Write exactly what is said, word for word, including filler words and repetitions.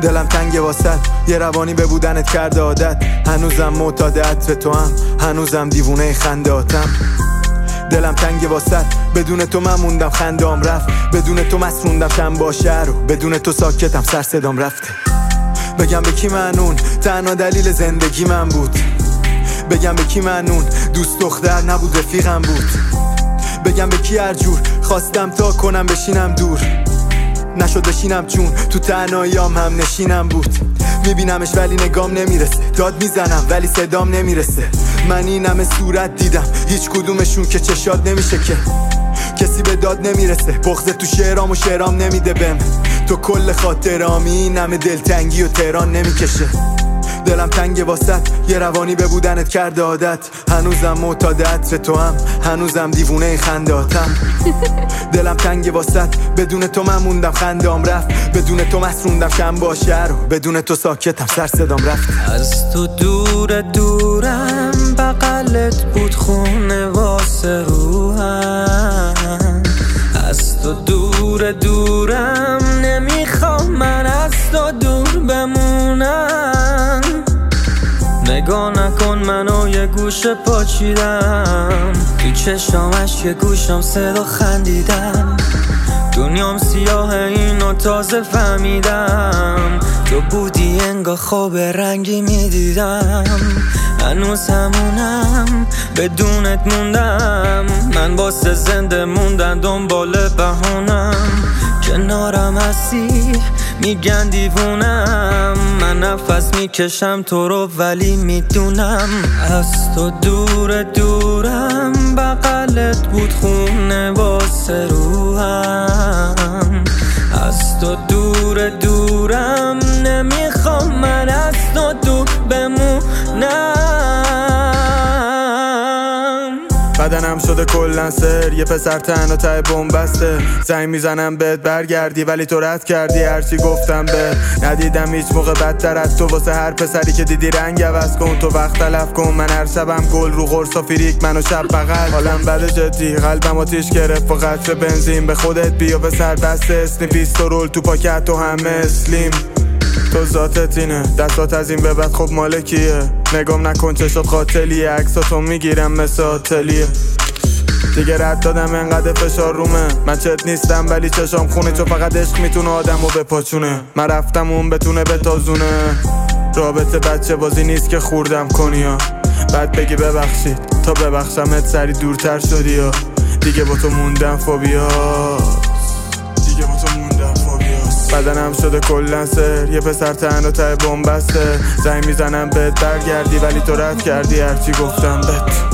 دلم تنگ واسط یه روانی به بودنت کرده عادت. هنوزم معتاد عطر تو هم، هنوزم دیوونه خنداتم. دلم تنگ واسط بدون تو من موندم خندام رفت. بدون تو مسروندم شم با شهر و بدون تو ساکتم سر صدام رفته. بگم به کی معنون تنها دلیل زندگی من بود. بگم به کی معنون دوست دختر نبود رفیقم بود. بگم به کی هر جور خواستم تا کنم بشینم دور نشد بشینم چون تو تنهاییام هم نشینم بود. میبینمش ولی نگام نمیرسه، داد میزنم ولی صدام نمیرسه. من این همه صورت دیدم هیچ کدومشون که چشاد نمیشه که کسی به داد نمیرسه. بغض تو شعرام و شعرام نمیده بهم تو کل خاطرامی. این همه دلتنگی و تهران نمیکشه. دلم تنگ واسط یه روانی به بودنت کرده عادت. هنوزم معتاد عطر تو هم، هنوزم دیوونه خنداتم. دلم تنگ واسط بدون تو من موندم خندام رفت. بدون تو مسروندم شم با شهر و بدون تو ساکتم سر صدام رفت. از تو دور دورم بغلت بود خونه واسه روحم. از تو دور دورم نمیخوام من از تو دور بمونم. نگاه نکن منو یه گوشه پاچیدم تو چشامش یه گوشم صدا خندیدم. دنیام سیاه اینو تازه فهمیدم. تو بودی انگار خواب رنگی میدیدم. هنوز همونم بدونت موندم. من واسه زنده موندن دنبال بهونم. کنارم هستی میگن دیوونم. من نفس میکشم تو رو ولی میدونم. از تو دور دورم بغلت بود خونه واسه روحم. از تو دور دورم نمیخوام من از تو دور بمونم. بدنم شده کلن سر یه پسر تنها ته بومبسته. زنگ میزنم بهت برگردی ولی تو رد کردی. هرچی گفتم به ندیدم هیچ موقع بدتر از تو. واسه هر پسری که دیدی رنگ عوض کن. تو وقت تلف کن من هر شبم گل رو قرص و فریک منو شب بغل. حالم بده جدی قلبم آتیش گرفت و قطره بنزین. به خودت بیا به سر بست اسنی پیسترول تو پاکت و همه اسلیم. تو ذاتت اینه دستات از این به بعد خب مالکیه. نگام نکن چشات قاتلیه. عکساتو میگیرم مثل آتلیه. دیگه رد دادم انقدر فشار رومه. من چت نیستم ولی چشام خونه. چون فقط عشق میتونه آدمو بپاچونه. من رفتم اون بتونه بتازونه. رابطه بچه بازی نیست که خوردم کنی ها. بعد بگی ببخشید تا ببخشمت سری دورتر شدی یا دیگه با تو موندم فوبیا. دیگه با تو موندم فوبیا. بدنم شده کلن سر یه پسر تنها ته بومبسته. زنگ میزنم بهت برگردی ولی تو رد کردی هرچی گفتم بهت.